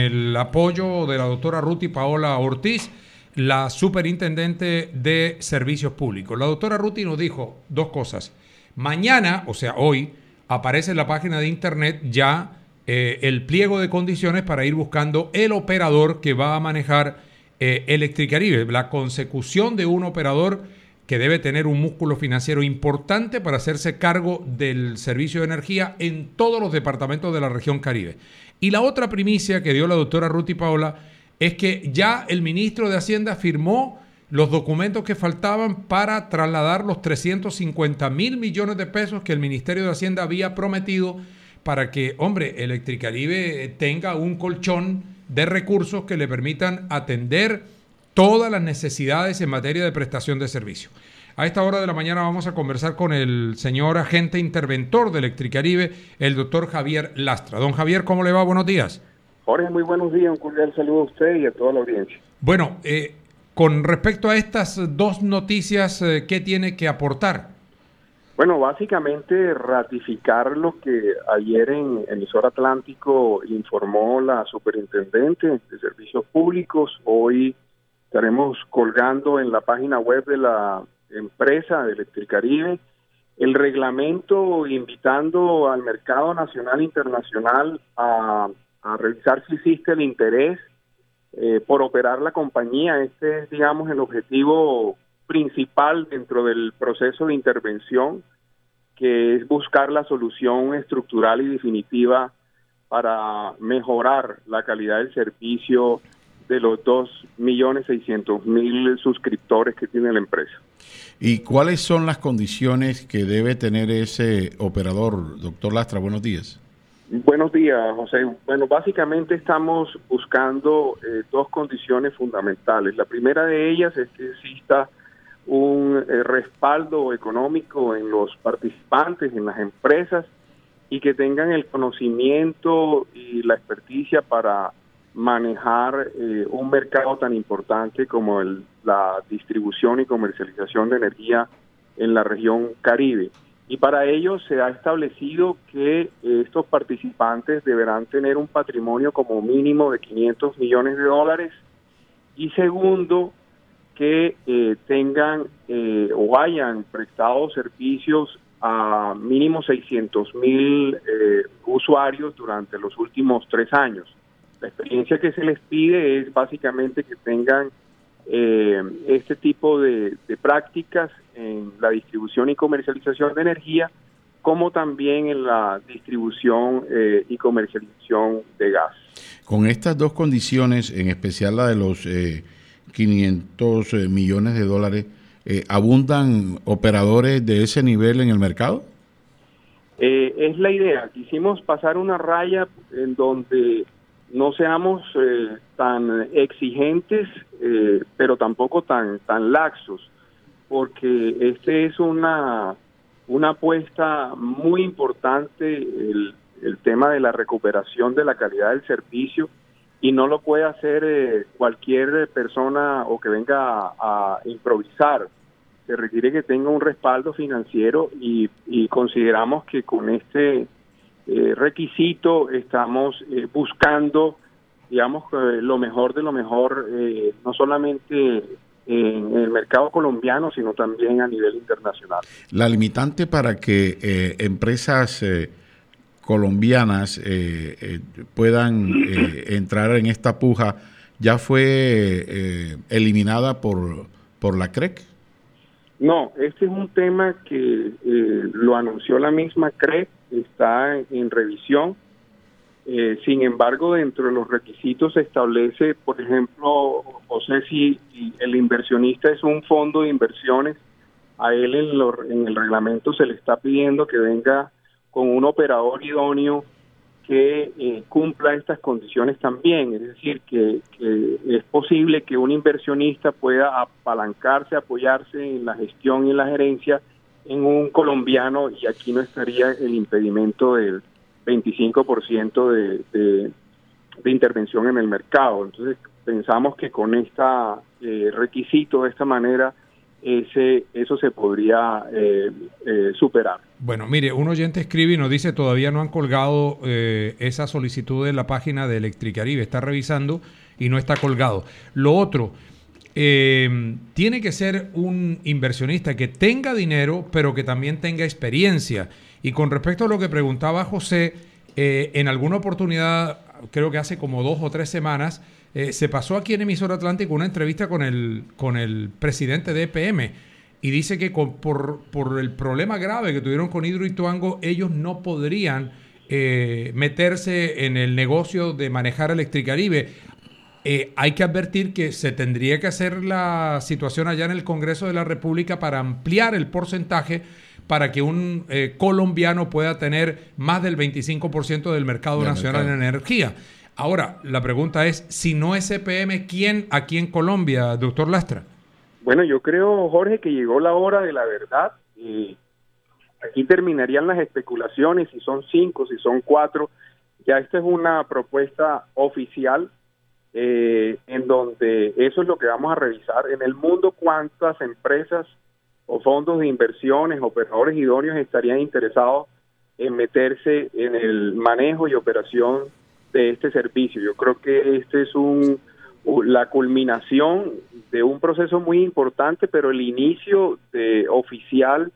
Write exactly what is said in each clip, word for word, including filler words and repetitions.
El apoyo de la doctora Ruti Paola Ortiz, la superintendente de Servicios Públicos. La doctora Ruti nos dijo dos cosas. Mañana, o sea, hoy, aparece en la página de internet ya eh, el pliego de condiciones para ir buscando el operador que va a manejar eh, Electricaribe, la consecución de un operador que debe tener un músculo financiero importante para hacerse cargo del servicio de energía en todos los departamentos de la región Caribe. Y la otra primicia que dio la doctora Ruti Paola es que ya el ministro de Hacienda firmó los documentos que faltaban para trasladar los trescientos cincuenta mil millones de pesos que el Ministerio de Hacienda había prometido para que, hombre, Electricaribe tenga un colchón de recursos que le permitan atender todas las necesidades en materia de prestación de servicio. A esta hora de la mañana vamos a conversar con el señor agente interventor de Electricaribe, el doctor Javier Lastra. Don Javier, ¿cómo le va? Buenos días. Jorge, muy buenos días. Un cordial saludo a usted y a toda la audiencia. Bueno, eh, con respecto a estas dos noticias, eh, ¿qué tiene que aportar? Bueno, básicamente ratificar lo que ayer en Emisor Atlántico informó la superintendente de Servicios Públicos. Hoy estaremos colgando en la página web de la empresa de Electricaribe el reglamento invitando al mercado nacional e internacional a, a revisar si existe el interés eh, por operar la compañía. Este es, digamos, el objetivo principal dentro del proceso de intervención, que es buscar la solución estructural y definitiva para mejorar la calidad del servicio de los dos millones seiscientos mil suscriptores que tiene la empresa. ¿Y cuáles son las condiciones que debe tener ese operador, doctor Lastra? Buenos días. Buenos días, José. Bueno, básicamente estamos buscando eh, dos condiciones fundamentales. La primera de ellas es que exista un eh, respaldo económico en los participantes, en las empresas, y que tengan el conocimiento y la experticia para manejar eh, un mercado tan importante como el, la distribución y comercialización de energía en la región Caribe. Y para ello se ha establecido que eh, estos participantes deberán tener un patrimonio como mínimo de quinientos millones de dólares, y segundo, que eh, tengan eh, o hayan prestado servicios a mínimo seiscientos mil eh, usuarios durante los últimos tres años. La experiencia que se les pide es básicamente que tengan eh, este tipo de, de prácticas en la distribución y comercialización de energía, como también en la distribución eh, y comercialización de gas. Con estas dos condiciones, en especial la de los eh, quinientos millones de dólares, eh, ¿abundan operadores de ese nivel en el mercado? Eh, es la idea. Quisimos pasar una raya en donde no seamos eh, tan exigentes, eh, pero tampoco tan tan laxos, porque este es una una apuesta muy importante, el, el tema de la recuperación de la calidad del servicio, y no lo puede hacer eh, cualquier persona o que venga a, a improvisar. Se requiere que tenga un respaldo financiero, y, y consideramos que con este Eh, requisito estamos eh, buscando, digamos, eh, lo mejor de lo mejor, eh, no solamente en el mercado colombiano, sino también a nivel internacional. La limitante para que eh, empresas eh, colombianas eh, eh, puedan eh, entrar en esta puja ya fue eh, eliminada por, por la C R E C. No, este es un tema que eh, lo anunció la misma C R E C, está en, en revisión. Eh, sin embargo, dentro de los requisitos se establece, por ejemplo, José, si el inversionista es un fondo de inversiones, a él en, lo, en el reglamento se le está pidiendo que venga con un operador idóneo que eh, cumpla estas condiciones también. Es decir, que, que es posible que un inversionista pueda apalancarse, apoyarse en la gestión y en la gerencia en un colombiano, y aquí no estaría el impedimento del veinticinco por ciento de, de, de intervención en el mercado. Entonces pensamos que con este eh, requisito, de esta manera, ese eso se podría eh, eh, superar. Bueno, mire, un oyente escribe y nos dice todavía no han colgado eh, esa solicitud en la página de Electricaribe. Está revisando y no está colgado. Lo otro, eh, tiene que ser un inversionista que tenga dinero, pero que también tenga experiencia. Y con respecto a lo que preguntaba José, eh, en alguna oportunidad, creo que hace como dos o tres semanas, eh, se pasó aquí en Emisora Atlántico una entrevista con el, con el presidente de E P M y dice que con, por, por el problema grave que tuvieron con Hidroituango, ellos no podrían eh, meterse en el negocio de manejar Electricaribe. Eh, hay que advertir que se tendría que hacer la situación allá en el Congreso de la República para ampliar el porcentaje para que un eh, colombiano pueda tener más del veinticinco por ciento del mercado del nacional mercado. en energía. Ahora, la pregunta es, si no es E P M, ¿quién aquí en Colombia, doctor Lastra? Bueno, yo creo, Jorge, que llegó la hora de la verdad. Y aquí terminarían las especulaciones, si son cinco, si son cuatro. Ya esta es una propuesta oficial eh, en donde eso es lo que vamos a revisar. En el mundo, ¿cuántas empresas o fondos de inversiones, operadores idóneos estarían interesados en meterse en el manejo y operación de este servicio? Yo creo que este es un la culminación de un proceso muy importante, pero el inicio de oficial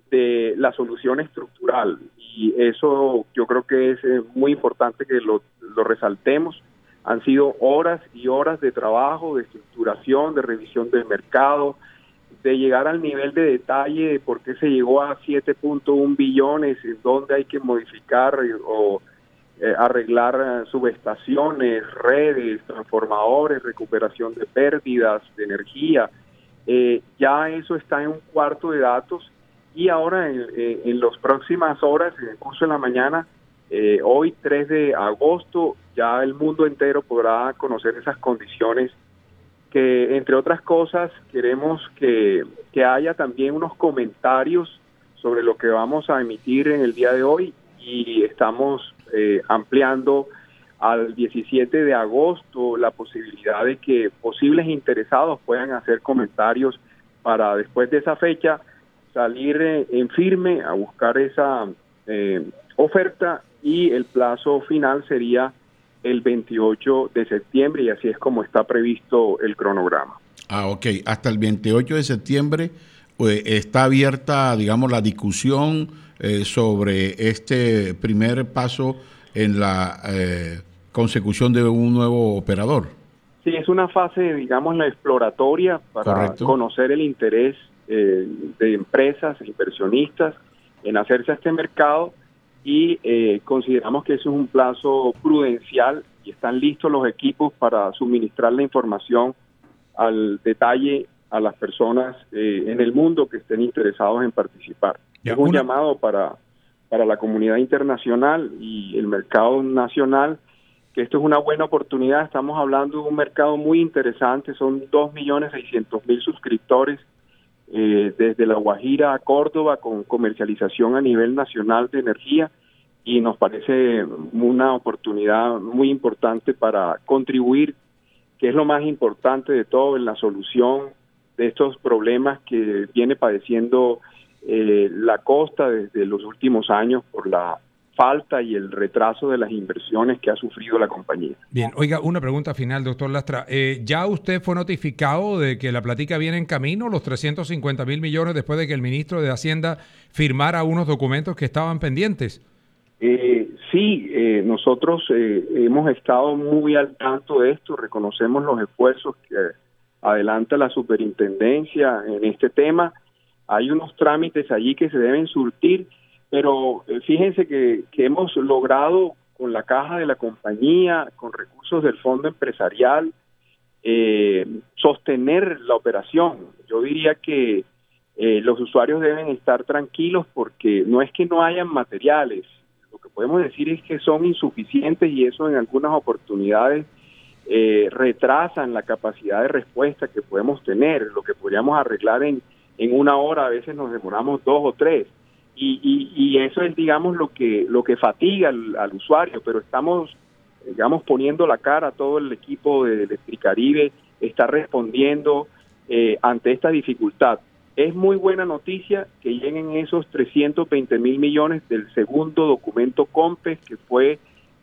de la solución estructural, y eso yo creo que es eh, muy importante que lo, lo resaltemos. Han sido horas y horas de trabajo, de estructuración, de revisión del mercado, de llegar al nivel de detalle de por qué se llegó a siete punto uno billones, en dónde hay que modificar o eh, arreglar eh, subestaciones, redes, transformadores, recuperación de pérdidas de energía. Eh, ya eso está en un cuarto de datos, y ahora en, en, en las próximas horas, en el curso de la mañana, eh, hoy tres de agosto, ya el mundo entero podrá conocer esas condiciones que, entre otras cosas, queremos que, que haya también unos comentarios sobre lo que vamos a emitir en el día de hoy, y estamos eh, ampliando al diecisiete de agosto la posibilidad de que posibles interesados puedan hacer comentarios para después de esa fecha salir eh, en firme a buscar esa eh, oferta, y el plazo final sería el veintiocho de septiembre, y así es como está previsto el cronograma. Ah, ok. Hasta el veintiocho de septiembre pues, está abierta, digamos, la discusión eh, sobre este primer paso en la eh, consecución de un nuevo operador. Sí, es una fase, digamos, la exploratoria para Correcto. conocer el interés eh, de empresas, inversionistas en hacerse a este mercado, y eh, consideramos que eso es un plazo prudencial y están listos los equipos para suministrar la información al detalle a las personas eh, en el mundo que estén interesados en participar. Ya, es un una... llamado para, para la comunidad internacional y el mercado nacional, que esto es una buena oportunidad. Estamos hablando de un mercado muy interesante, son dos millones seiscientos mil suscriptores eh, desde La Guajira a Córdoba, con comercialización a nivel nacional de energía, y nos parece una oportunidad muy importante para contribuir, que es lo más importante de todo, en la solución de estos problemas que viene padeciendo eh, la costa desde los últimos años por la falta y el retraso de las inversiones que ha sufrido la compañía. Bien, oiga, una pregunta final, doctor Lastra. Eh, ¿Ya usted fue notificado de que la plática viene en camino, los trescientos cincuenta mil millones, después de que el ministro de Hacienda firmara unos documentos que estaban pendientes? Eh, sí, eh, nosotros eh, hemos estado muy al tanto de esto, reconocemos los esfuerzos que adelanta la superintendencia en este tema. Hay unos trámites allí que se deben surtir, pero fíjense que, que hemos logrado con la caja de la compañía, con recursos del fondo empresarial, eh, sostener la operación. Yo diría que eh, los usuarios deben estar tranquilos, porque no es que no hayan materiales, lo que podemos decir es que son insuficientes, y eso en algunas oportunidades eh, retrasan la capacidad de respuesta que podemos tener. Lo que podríamos arreglar en, en una hora, a veces nos demoramos dos o tres. Y, y, y eso es, digamos, lo que lo que fatiga al, al usuario, pero estamos, digamos, poniendo la cara. Todo el equipo de Electricaribe está respondiendo eh, ante esta dificultad. Es muy buena noticia que lleguen esos trescientos veinte mil millones del segundo documento COMPES que fue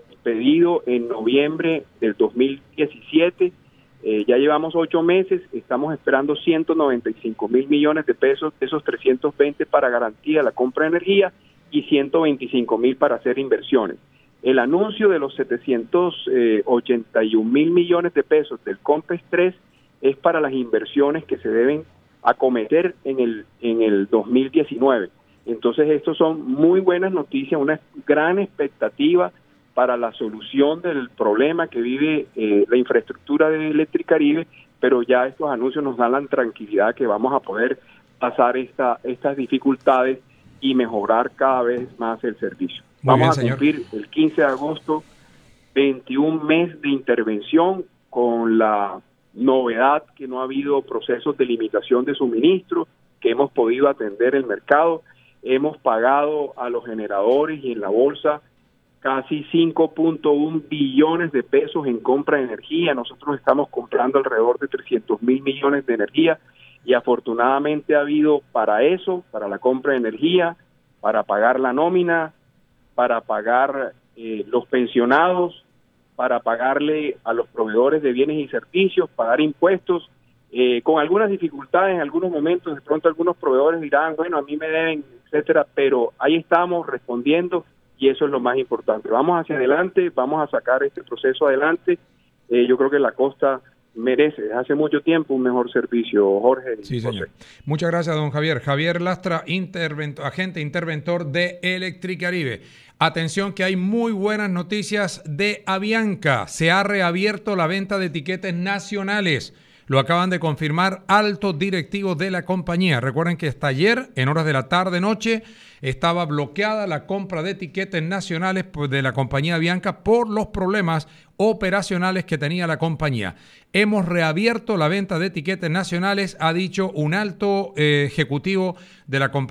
pedido en noviembre del dos mil diecisiete. Eh, ya llevamos ocho meses, estamos esperando ciento noventa y cinco mil millones de pesos, esos trescientos veinte para garantía de la compra de energía y ciento veinticinco mil para hacer inversiones. El anuncio de los setecientos ochenta y un mil millones de pesos del COMPES tres es para las inversiones que se deben acometer en el, en el dos mil diecinueve. Entonces, estos son muy buenas noticias, una gran expectativa para la solución del problema que vive eh, la infraestructura de Electricaribe, pero ya estos anuncios nos dan la tranquilidad que vamos a poder pasar esta, estas dificultades y mejorar cada vez más el servicio. Muy vamos bien, a señor. cumplir el quince de agosto veintiún meses de intervención con la novedad que no ha habido procesos de limitación de suministro, que hemos podido atender el mercado, hemos pagado a los generadores y en la bolsa casi cinco punto uno billones de pesos en compra de energía. Nosotros estamos comprando alrededor de trescientos mil millones de energía y afortunadamente ha habido para eso, para la compra de energía, para pagar la nómina, para pagar eh, los pensionados, para pagarle a los proveedores de bienes y servicios, pagar impuestos, eh, con algunas dificultades en algunos momentos. De pronto algunos proveedores dirán, bueno, a mí me deben, etcétera, pero ahí estamos respondiendo. Y eso es lo más importante. Vamos hacia adelante, vamos a sacar este proceso adelante. Eh, yo creo que la costa merece desde hace mucho tiempo un mejor servicio, Jorge. Sí, señor. Muchas gracias, don Javier. Javier Lastra, interventor, agente interventor de Electricaribe. Atención que hay muy buenas noticias de Avianca. Se ha reabierto la venta de etiquetes nacionales. Lo acaban de confirmar altos directivos de la compañía. Recuerden que hasta ayer, en horas de la tarde-noche, estaba bloqueada la compra de etiquetes nacionales de la compañía Avianca por los problemas operacionales que tenía la compañía. Hemos reabierto la venta de etiquetes nacionales, ha dicho un alto eh, ejecutivo de la compañía.